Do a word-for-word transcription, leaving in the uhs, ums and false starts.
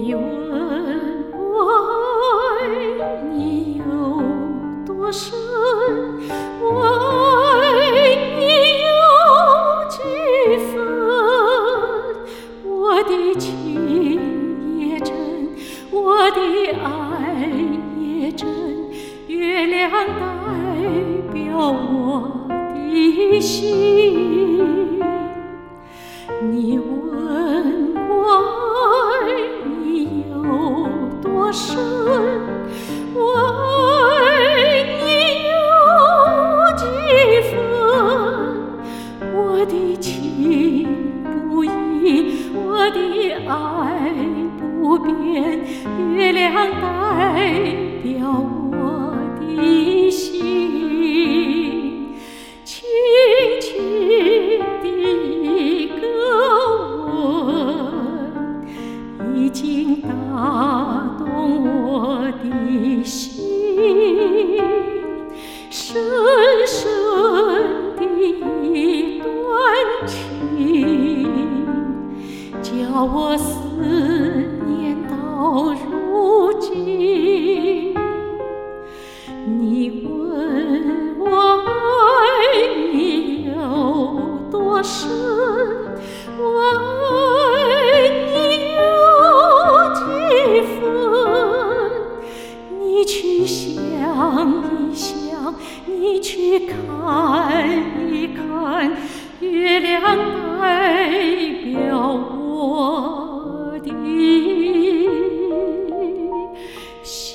你问我爱你有多深，我爱你有几分？我的情也真，我的爱也真，月亮代表我的心。你问我爱你有多深，我爱你有几分？我的情不移，我的爱不变，月亮代表我的心。轻轻的一个吻，已经打动我的心，深深的一段情，叫我思念到如今。你问我爱你有多深，我爱你有几分？你去想一想，你去看一看，月亮代表我的心。